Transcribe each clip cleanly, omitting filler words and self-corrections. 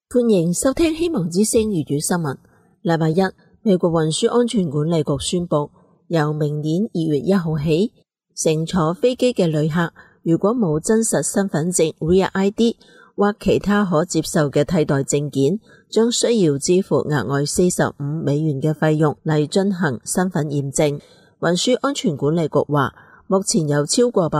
歡迎收聽希望之聲粵語新聞。禮拜一，美國運輸安全管理局宣布，由明年2月1號起，乘坐飛機嘅旅客如果冇真實身份證 Real ID 或其他可接受嘅替代證件，將需要支付額外$45嘅費用嚟進行身份驗證。運輸安全管理局話，目前有超過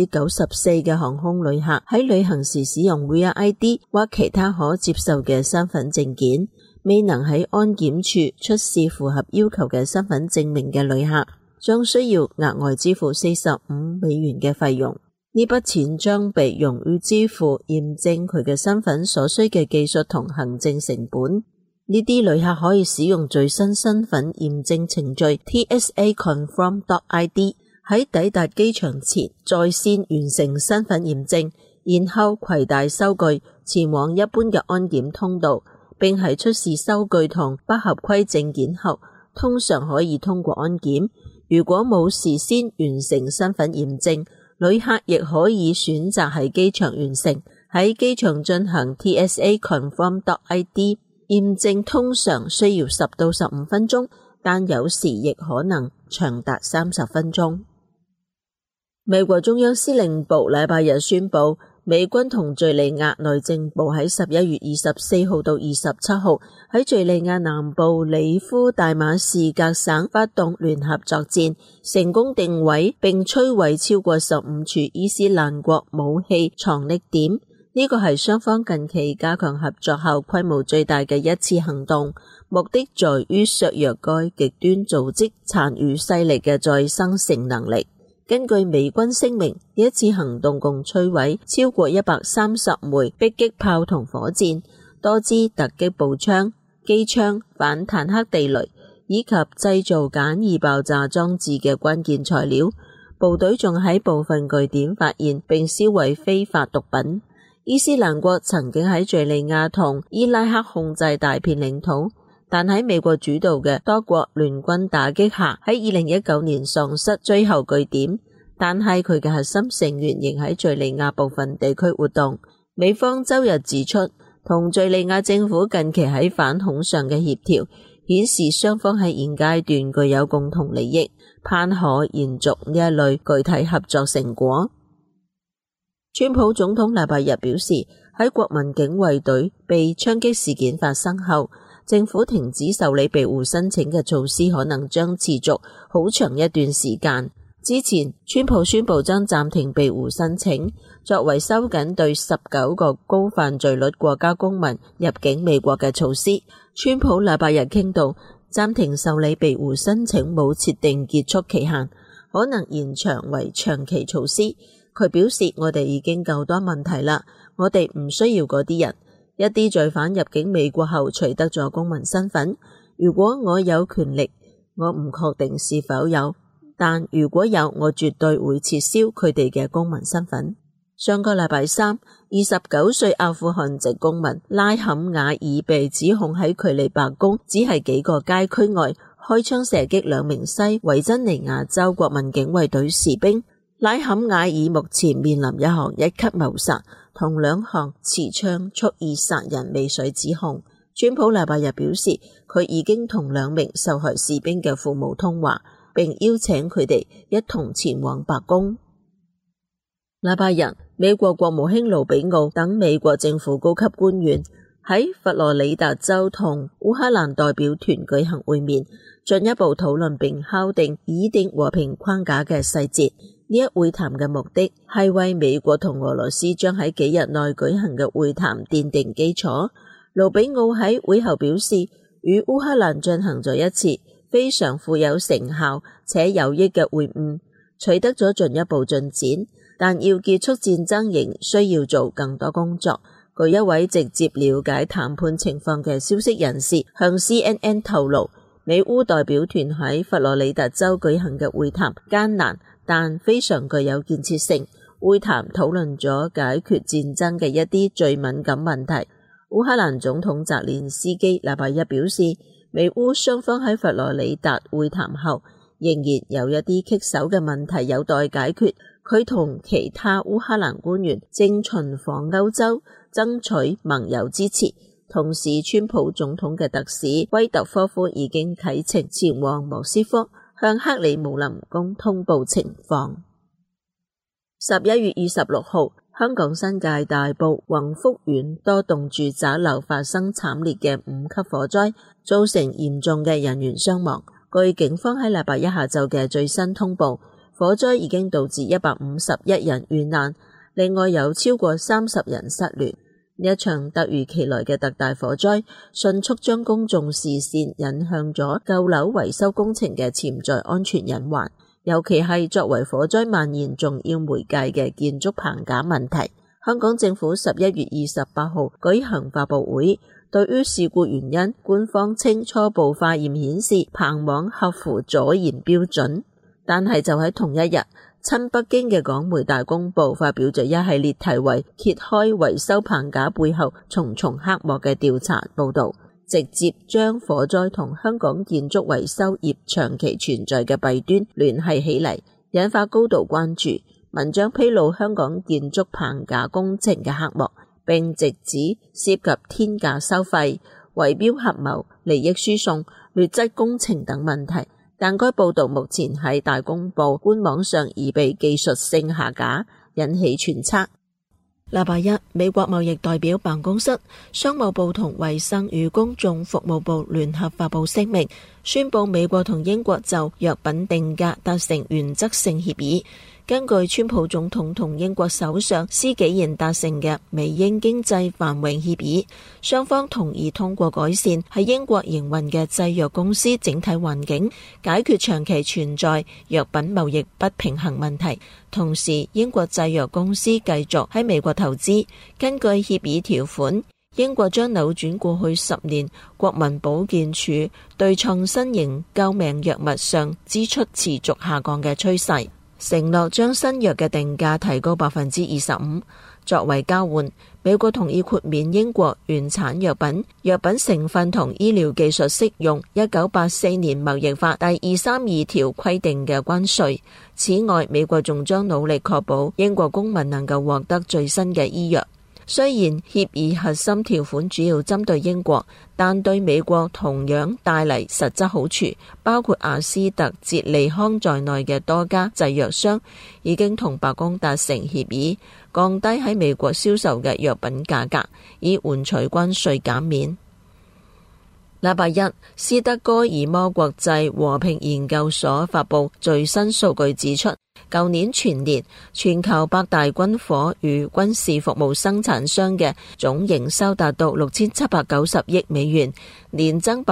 94%嘅航空旅客喺旅行時使用 Real ID 或其他可接受嘅身份證件，未能喺安檢處出示符合要求嘅身份證明嘅旅客，將需要額外支付$45嘅費用。呢筆錢將被用於支付驗證佢嘅身份所需嘅技術同行政成本。呢啲旅客可以使用最新身份驗證程序 TSA Confirm.ID。喺抵達機場前在線完成身份驗證，然後攜帶收據前往一般嘅安檢通道，並喺出示收據同不合規證件後，通常可以通過安檢。如果冇事先完成身份驗證，旅客亦可以選擇喺機場完成。喺機場進行 TSA Confirm.ID 驗證通常需要10到15分鐘，但有時亦可能長達30分鐘。美國中央司令部禮拜日宣布，美軍同敘利亞內政部喺11月24號到27號喺敘利亞南部里夫大馬士革省發動聯合作戰，成功定位並摧毀超過15處伊斯蘭國武器藏匿點。呢個係雙方近期加強合作後規模最大嘅一次行動，目的在於削弱該極端組織殘餘勢力嘅再生成能力。根據美軍聲明，呢一次行動共摧毀超過130枚迫擊炮同火箭、多支突擊步槍、機槍、反坦克地雷以及製造簡易爆炸裝置嘅關鍵材料。部隊仲喺部分據點發現並銷毀非法毒品。伊斯蘭國曾經喺敘利亞同伊拉克控制大片領土，但喺美國主導嘅多國聯軍打擊下，喺2019年喪失最後據點，但係佢嘅核心成員仍喺敘利亞部分地區活動。美方周日指出，同敘利亞政府近期喺反恐上嘅協調，顯示雙方喺現階段具有共同利益，盼可延續呢一類具體合作成果。川普總統禮拜日表示，喺國民警衛隊被槍擊事件發生後，政府停止受理庇護申請嘅措施可能將持續好長一段時間。之前，川普宣布將暫停庇護申請，作為收緊對19個高犯罪率國家公民入境美國嘅措施。川普禮拜日傾到，暫停受理庇護申請冇設定結束期限，可能延長為長期措施。佢表示，我哋已經夠多問題啦，我哋唔需要嗰啲人。一啲罪犯入境美國後取得咗公民身份，如果我有權力，我唔確定是否有，但如果有，我絕對會撤銷佢哋嘅公民身份。上個禮拜三，29歲阿富汗籍公民拉坎瓦爾被指控喺距離白宮只係幾個街區外開槍射擊2名西維珍尼亞州國民警衛隊士兵。拉坎瓦爾目前面臨1項1級謀殺同2項持槍蓄意殺人未遂指控。川普禮拜日表示，佢已經同2名受害士兵嘅父母通話，並邀請佢哋一同前往白宮。禮拜日，美國國務卿盧比奧等美國政府高級官員喺佛羅里達州同烏克蘭代表團舉行會面，進一步討論並敲定擬定和平框架嘅細節。呢一會談嘅目的係為美國同俄羅斯將喺幾日內舉行嘅會談奠定基礎。盧比奧喺會後表示，與烏克蘭進行咗一次非常富有成效且有益嘅會晤，取得咗進一步進展，但要結束戰爭仍需要做更多工作。據一位直接了解談判情況嘅消息人士向 CNN 透露，美烏代表團喺佛羅里達州舉行嘅會談艱難，但非常具有建設性。會談討論咗解決戰爭嘅一啲最敏感問題。烏克蘭總統澤連斯基禮拜一表示，美烏雙方喺佛羅里達會談後，仍然有一啲棘手嘅問題有待解決。佢同其他烏克蘭官員正巡訪歐洲，爭取盟友支持， 同時，川普總統嘅特使威特科夫已經啟程前往莫斯科，向克里姆林宮通報情況。11月26號，香港新界大埔宏福苑多棟住宅樓發生慘烈嘅5級火災，造成嚴重嘅人員傷亡。據警方喺禮拜一下晝嘅最新通報，火災已經導致151人遇難，另外有超過30人失聯。呢一場突如其來嘅特大火災，迅速將公眾視線引向咗舊樓維修工程嘅潛在安全隱患，尤其係作為火災蔓延重要媒介嘅建築棚架問題。香港政府11月28號舉行發佈會，對於事故原因，官方稱初步化驗顯示棚網合乎阻燃標準，但係就喺同一日，親北京嘅港媒大公報發表咗一系列題為揭開維修棚架背後重重黑幕嘅調查報道，直接將火災同香港建築維修業長期存在嘅弊端聯繫起嚟，引發高度關注。文章披露香港建築棚架工程嘅黑幕，並直指涉及天價收費、圍標合謀、利益輸送、劣質工程等問題。但該報道目前喺大公報官網上已被技術性下架，引起揣測。禮拜一，美國貿易代表辦公室、商務部同衛生與公眾服務部聯合發布聲明，宣布美國同英國就藥品定價達成原則性協議。根據川普總統同英國首相施紀賢達成嘅美英經濟繁榮協議，雙方同意通過改善喺英國營運嘅製藥公司整體環境，解決長期存在藥品貿易不平衡問題。同時，英國製藥公司繼續喺美國投資。根據協議條款，英國將扭轉過去10年國民保健署對創新型救命藥物上支出持續下降嘅趨勢，承諾將新藥嘅定價提高25%。作為交換，美國同意豁免英國原產藥品成分同醫療技術適用1984年貿易法第232條規定嘅關稅。此外，美國仲將努力確保英國公民能夠獲得最新嘅醫藥。雖然協議核心條款主要針對英國，但對美國同樣帶嚟實質好處，包括阿斯特捷利康在內嘅多家製藥商已經同白宮達成協議，降低喺美國銷售嘅藥品價格，以換取關稅減免。禮拜一，斯德哥爾摩國際和平研究所發布最新數據指出，舊年全年全球8大軍火與軍事服務生產商嘅總營收達到6790億美元，年增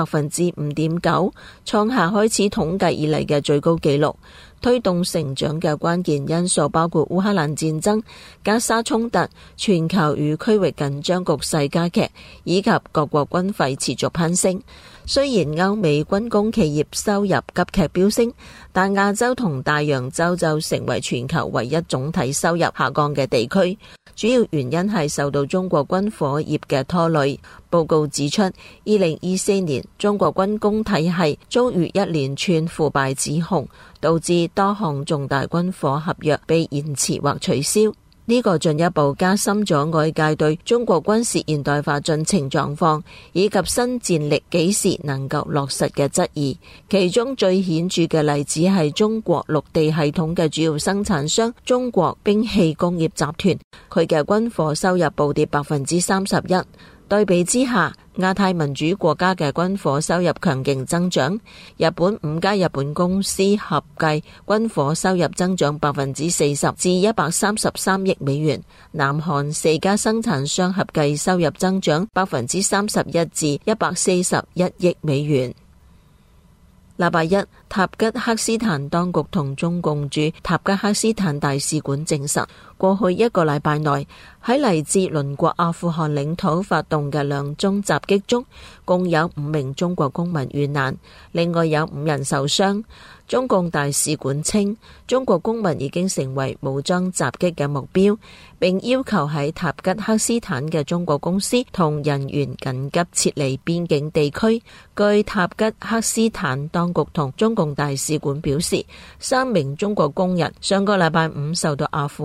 5.9%，創下開始統計以嚟嘅最高紀錄。推動成長嘅關鍵因素包括烏克蘭戰爭、加沙衝突、全球與區域緊張局勢加劇，以及各國軍費持續攀升。雖然歐美軍工企業收入急劇飆升，但亞洲同大洋洲就成為全球唯一總體收入下降嘅地區，主要原因係受到中國軍火業嘅拖累。報告指出，2024年中國軍工體系遭遇一連串腐敗指控，導致多項重大軍火合約被延遲或取消。呢個進一步加深咗外界對中國軍事現代化進程狀況以及新戰力幾時能夠落實嘅質疑。其中最顯著嘅例子係中國陸地系統嘅主要生產商中國兵器工業集團，佢嘅軍火收入暴跌31%。對比之下，亞太民主國家嘅軍火收入強勁增長，日本5家日本公司合計軍火收入增長40%至133億美元，南韓4家生產商合計收入增長31%至141億美元。禮拜一，塔吉克斯坦當局同中共駐塔吉克斯坦大使館證實，過去1個禮拜內喺嚟自鄰國阿富汗領土發動嘅2宗襲擊中，共有5名中國公民遇難，另外有5人受傷。中共大使館稱，中國公民已經成為武裝襲擊嘅目標，並要求喺塔吉克斯坦嘅中國公司同人員緊急撤離邊境地區。據塔吉克斯坦當局同中共大使館表示，3名中國工人上個禮拜5受到阿富汗越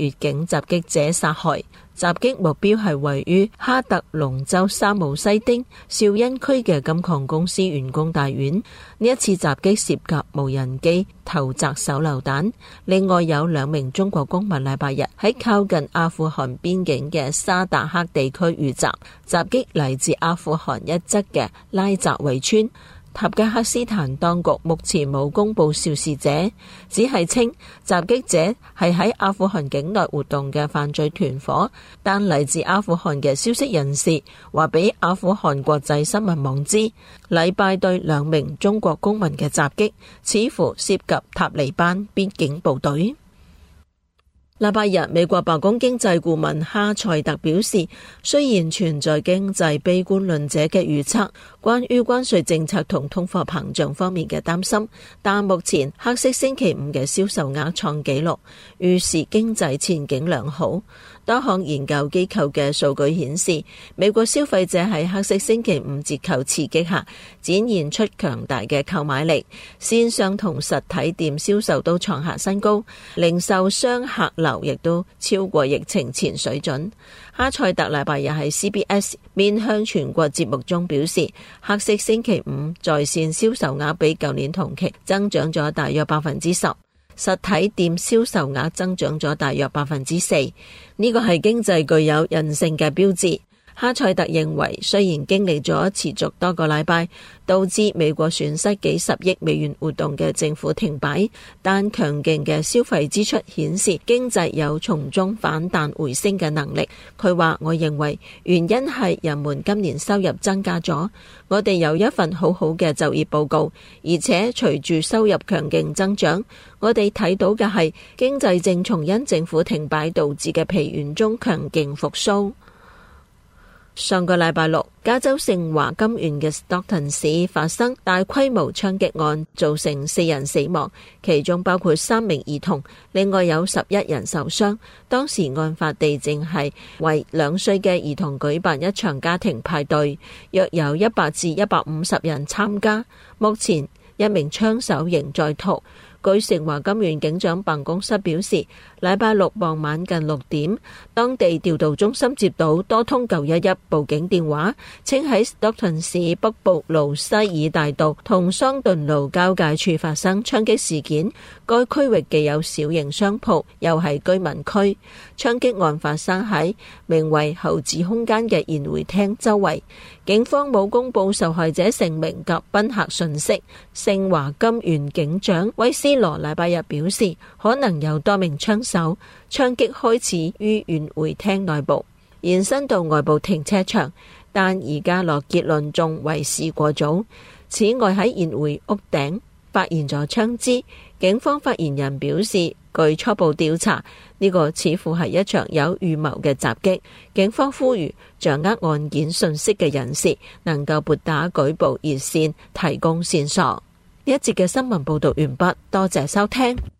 越境襲擊者殺害。襲擊目標係位於哈特龍州沙姆西丁紹恩區嘅金礦公司員工大院。呢一次襲擊涉及無人機投擲手榴彈。另外有2名中國公民禮拜日喺靠近阿富汗邊境嘅沙達克地區遇襲，襲擊嚟自阿富汗一側嘅拉扎維村。塔吉克斯坦當局目前冇公布肇事者，只係稱襲擊者係喺阿富汗境內活動嘅犯罪團夥，但嚟自阿富汗嘅消息人士話俾阿富汗國際新聞網知，禮拜對2名中國公民嘅襲擊似乎涉及塔利班邊境部隊。禮拜日，美國白宮經濟顧問哈塞特表示，雖然存在經濟悲觀論者嘅預測，關於關稅政策同通貨膨脹方面嘅擔心，但目前黑色星期五嘅銷售額創紀錄，預示經濟前景良好。多項研究機構嘅數據顯示，美國消費者喺黑色星期五折扣刺激下，展現出強大嘅購買力，線上同實體店銷售都創下新高，零售商客流亦都超過疫情前水準。哈塞特禮拜日喺 CBS 面向全國節目中表示，黑色星期五在線銷售額比舊年同期增長咗大約 10%。實體店銷售額增長咗大約 4%， 呢個係經濟具有韌性嘅標誌。哈塞特認為，雖然經歷咗持續多個禮拜，導致美國損失幾十億美元活動嘅政府停擺，但強勁嘅消費支出顯示經濟有從中反彈回升嘅能力。佢話：我認為原因係人們今年收入增加咗，我哋有一份好好嘅就業報告，而且隨住收入強勁增長，我哋睇到嘅係經濟正從因政府停擺導致嘅疲軟中強勁復甦。上個禮拜六，加州聖華金縣嘅 Stockton 市發生大規模槍擊案，造成4人死亡，其中包括3名兒童，另外有11人受傷。當時案發地正係為2歲嘅兒童舉辦一場家庭派對，約有100至150人參加。目前1名槍手仍在逃。據聖華金縣警長辦公室表示，禮拜六傍晚近6點，當地調度中心接到多通911報警電話，稱喺 Stockton 市北部盧西爾大道同桑頓路交界處發生槍擊事件。該區域既有小型商鋪，又係居民區。槍擊案發生喺名為猴子空間嘅宴會廳周圍。警方冇公布受害者姓名及賓客訊息。聖華金縣警長威斯羅禮拜日表示，可能有多名槍手。槍擊開始於宴會廳內部，延伸到外部停車場，但而家落結論仲為時過早。此外，喺宴會屋頂發現咗槍支。警方發言人表示，據初步調查，呢個似乎係一場有預謀嘅襲擊。警方呼籲掌握案件信息嘅人士能夠撥打舉報熱線提供線索。呢一節嘅新聞報道完畢，多謝收聽。